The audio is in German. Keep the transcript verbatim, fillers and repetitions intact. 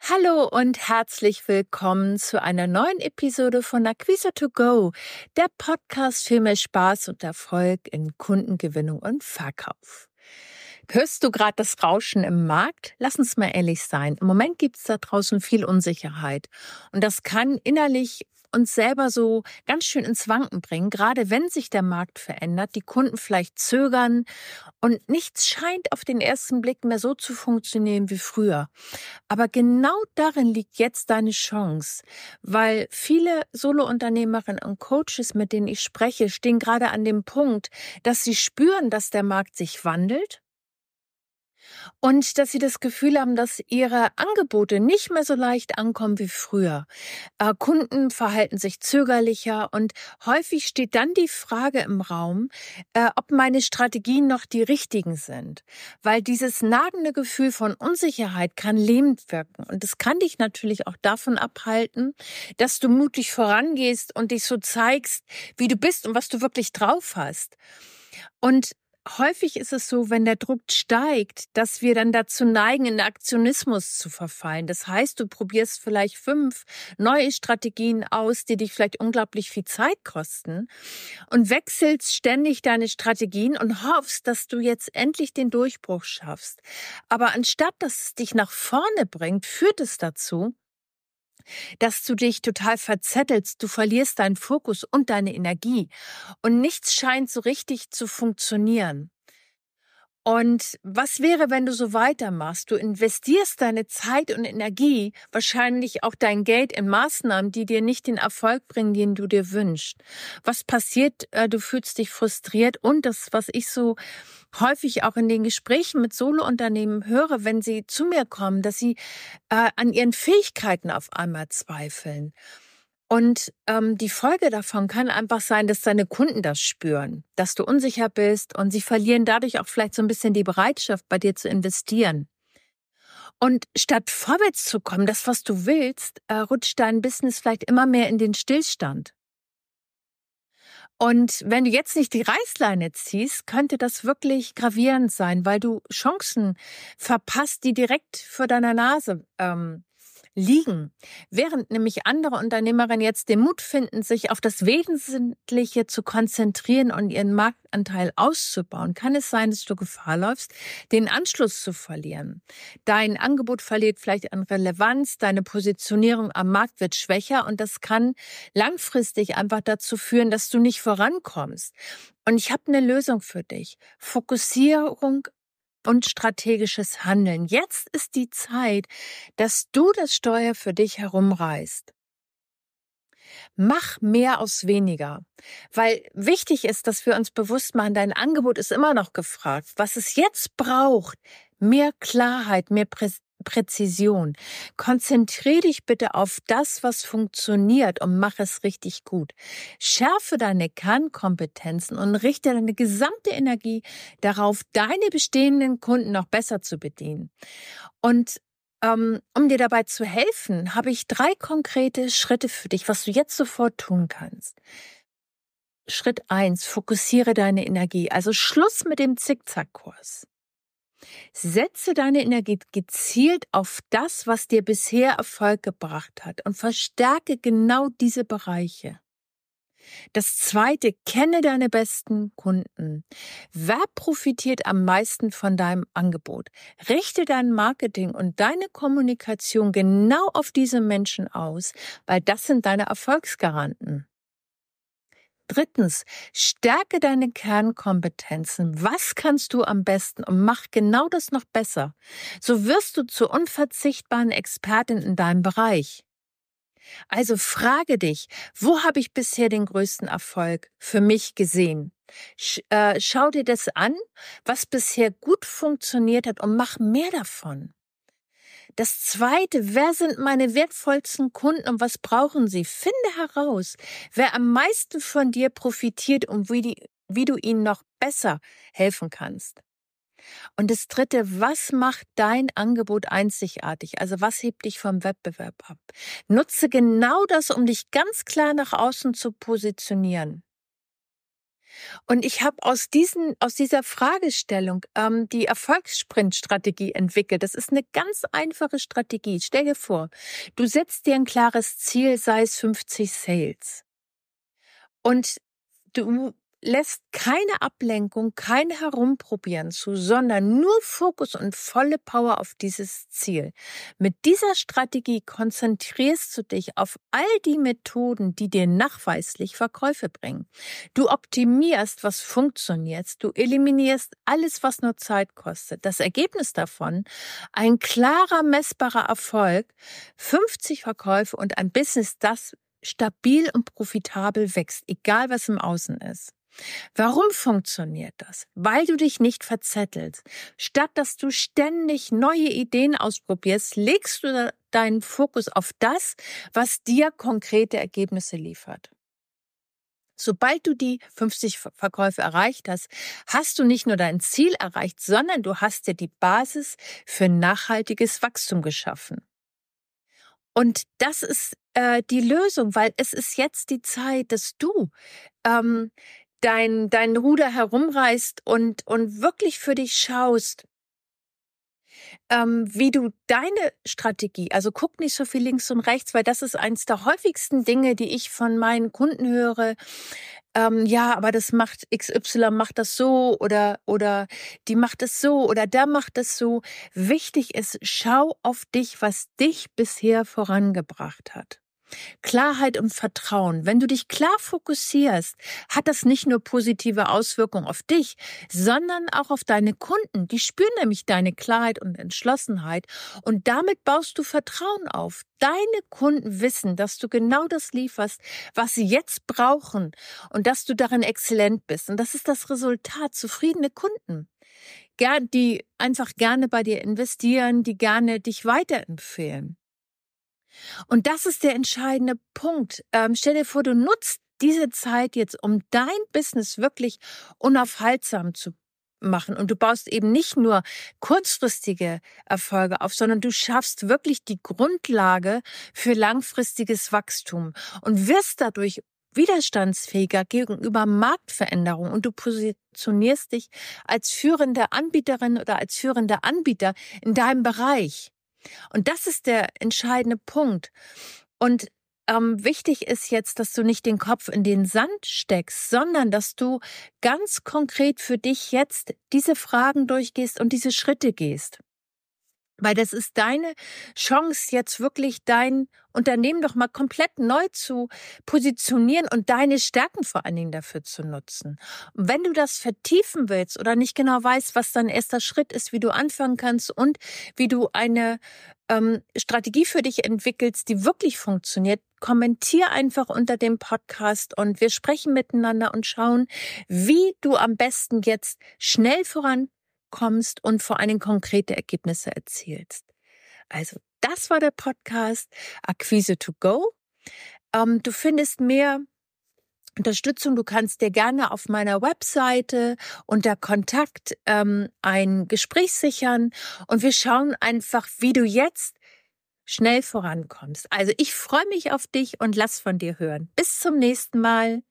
Hallo und herzlich willkommen zu einer neuen Episode von Akquise to Go, der Podcast für mehr Spaß und Erfolg in Kundengewinnung und Verkauf. Hörst du gerade das Rauschen im Markt? Lass uns mal ehrlich sein. Im Moment gibt es da draußen viel Unsicherheit und das kann innerlich uns selber so ganz schön ins Wanken bringen, gerade wenn sich der Markt verändert, die Kunden vielleicht zögern und nichts scheint auf den ersten Blick mehr so zu funktionieren wie früher. Aber genau darin liegt jetzt deine Chance, weil viele Solo-Unternehmerinnen und Coaches, mit denen ich spreche, stehen gerade an dem Punkt, dass sie spüren, dass der Markt sich wandelt und dass sie das Gefühl haben, dass ihre Angebote nicht mehr so leicht ankommen wie früher. Äh, Kunden verhalten sich zögerlicher und häufig steht dann die Frage im Raum, äh, ob meine Strategien noch die richtigen sind. Weil dieses nagende Gefühl von Unsicherheit kann lähmend wirken. Und es kann dich natürlich auch davon abhalten, dass du mutig vorangehst und dich so zeigst, wie du bist und was du wirklich drauf hast. Und häufig ist es so, wenn der Druck steigt, dass wir dann dazu neigen, in Aktionismus zu verfallen. Das heißt, du probierst vielleicht fünf neue Strategien aus, die dich vielleicht unglaublich viel Zeit kosten und wechselst ständig deine Strategien und hoffst, dass du jetzt endlich den Durchbruch schaffst. Aber anstatt dass es dich nach vorne bringt, führt es dazu, dass du dich total verzettelst, du verlierst deinen Fokus und deine Energie und nichts scheint so richtig zu funktionieren. Und was wäre, wenn du so weitermachst? Du investierst deine Zeit und Energie, wahrscheinlich auch dein Geld in Maßnahmen, die dir nicht den Erfolg bringen, den du dir wünschst. Was passiert? Du fühlst dich frustriert und das, was ich so häufig auch in den Gesprächen mit Solo-Unternehmen höre, wenn sie zu mir kommen, dass sie äh, an ihren Fähigkeiten auf einmal zweifeln. Und ähm, die Folge davon kann einfach sein, dass deine Kunden das spüren, dass du unsicher bist und sie verlieren dadurch auch vielleicht so ein bisschen die Bereitschaft, bei dir zu investieren. Und statt vorwärts zu kommen, das, was du willst, äh, rutscht dein Business vielleicht immer mehr in den Stillstand. Und wenn du jetzt nicht die Reißleine ziehst, könnte das wirklich gravierend sein, weil du Chancen verpasst, die direkt vor deiner Nase ähm, liegen. Während nämlich andere Unternehmerinnen jetzt den Mut finden, sich auf das Wesentliche zu konzentrieren und ihren Marktanteil auszubauen, kann es sein, dass du Gefahr läufst, den Anschluss zu verlieren. Dein Angebot verliert vielleicht an Relevanz, deine Positionierung am Markt wird schwächer und das kann langfristig einfach dazu führen, dass du nicht vorankommst. Und ich habe eine Lösung für dich. Fokussierung und strategisches Handeln. Jetzt ist die Zeit, dass du das Steuer für dich herumreißt. Mach mehr aus weniger, weil wichtig ist, dass wir uns bewusst machen, dein Angebot ist immer noch gefragt. Was es jetzt braucht, mehr Klarheit, mehr Prä- Präzision. Konzentriere dich bitte auf das, was funktioniert und mach es richtig gut. Schärfe deine Kernkompetenzen und richte deine gesamte Energie darauf, deine bestehenden Kunden noch besser zu bedienen. Und ähm, um dir dabei zu helfen, habe ich drei konkrete Schritte für dich, was du jetzt sofort tun kannst. Schritt eins: Fokussiere deine Energie. Also Schluss mit dem Zickzackkurs. Setze deine Energie gezielt auf das, was dir bisher Erfolg gebracht hat und verstärke genau diese Bereiche. Das zweite: Kenne deine besten Kunden. Wer profitiert am meisten von deinem Angebot? Richte dein Marketing und deine Kommunikation genau auf diese Menschen aus, weil das sind deine Erfolgsgaranten. Drittens, stärke deine Kernkompetenzen. Was kannst du am besten und mach genau das noch besser? So wirst du zur unverzichtbaren Expertin in deinem Bereich. Also frage dich, wo habe ich bisher den größten Erfolg für mich gesehen? Sch- äh, schau dir das an, was bisher gut funktioniert hat und mach mehr davon. Das Zweite: Wer sind meine wertvollsten Kunden und was brauchen sie? Finde heraus, wer am meisten von dir profitiert und wie, die, wie du ihnen noch besser helfen kannst. Und das Dritte: Was macht dein Angebot einzigartig? Also was hebt dich vom Wettbewerb ab? Nutze genau das, um dich ganz klar nach außen zu positionieren. Und ich habe aus diesen, aus dieser Fragestellung ähm, die Erfolgssprint-Strategie entwickelt. Das ist eine ganz einfache Strategie. Stell dir vor, du setzt dir ein klares Ziel, sei es fünfzig Sales. Und du lässt keine Ablenkung, kein Herumprobieren zu, sondern nur Fokus und volle Power auf dieses Ziel. Mit dieser Strategie konzentrierst du dich auf all die Methoden, die dir nachweislich Verkäufe bringen. Du optimierst, was funktioniert. Du eliminierst alles, was nur Zeit kostet. Das Ergebnis davon, ein klarer, messbarer Erfolg, fünfzig Verkäufe und ein Business, das stabil und profitabel wächst, egal was im Außen ist. Warum funktioniert das? Weil du dich nicht verzettelst. Statt dass du ständig neue Ideen ausprobierst, legst du deinen Fokus auf das, was dir konkrete Ergebnisse liefert. Sobald du die fünfzig Verkäufe erreicht hast, hast du nicht nur dein Ziel erreicht, sondern du hast dir die Basis für nachhaltiges Wachstum geschaffen. Und das ist äh, die Lösung, weil es ist jetzt die Zeit, dass du ähm, dein, dein Ruder herumreißt und, und wirklich für dich schaust, ähm, wie du deine Strategie, also guck nicht so viel links und rechts, weil das ist eins der häufigsten Dinge, die ich von meinen Kunden höre. Ähm, ja, aber das macht X Y, macht das so oder, oder die macht es so oder der macht es so. Wichtig ist, schau auf dich, was dich bisher vorangebracht hat. Klarheit und Vertrauen. Wenn du dich klar fokussierst, hat das nicht nur positive Auswirkungen auf dich, sondern auch auf deine Kunden. Die spüren nämlich deine Klarheit und Entschlossenheit und damit baust du Vertrauen auf. Deine Kunden wissen, dass du genau das lieferst, was sie jetzt brauchen und dass du darin exzellent bist. Und das ist das Resultat. Zufriedene Kunden, die einfach gerne bei dir investieren, die gerne dich weiterempfehlen. Und das ist der entscheidende Punkt. Ähm, stell dir vor, du nutzt diese Zeit jetzt, um dein Business wirklich unaufhaltsam zu machen. Und du baust eben nicht nur kurzfristige Erfolge auf, sondern du schaffst wirklich die Grundlage für langfristiges Wachstum und wirst dadurch widerstandsfähiger gegenüber Marktveränderungen und du positionierst dich als führende Anbieterin oder als führender Anbieter in deinem Bereich. Und das ist der entscheidende Punkt. Und ähm, wichtig ist jetzt, dass du nicht den Kopf in den Sand steckst, sondern dass du ganz konkret für dich jetzt diese Fragen durchgehst und diese Schritte gehst. Weil das ist deine Chance, jetzt wirklich dein Unternehmen doch mal komplett neu zu positionieren und deine Stärken vor allen Dingen dafür zu nutzen. Und wenn du das vertiefen willst oder nicht genau weißt, was dein erster Schritt ist, wie du anfangen kannst und wie du eine ähm, Strategie für dich entwickelst, die wirklich funktioniert, kommentier einfach unter dem Podcast und wir sprechen miteinander und schauen, wie du am besten jetzt schnell voran kommst und vor allen Dingen konkrete Ergebnisse erzielst. Also das war der Podcast Akquise to go. Ähm, du findest mehr Unterstützung. Du kannst dir gerne auf meiner Webseite unter Kontakt ähm, ein Gespräch sichern und wir schauen einfach, wie du jetzt schnell vorankommst. Also ich freue mich auf dich und lass von dir hören. Bis zum nächsten Mal.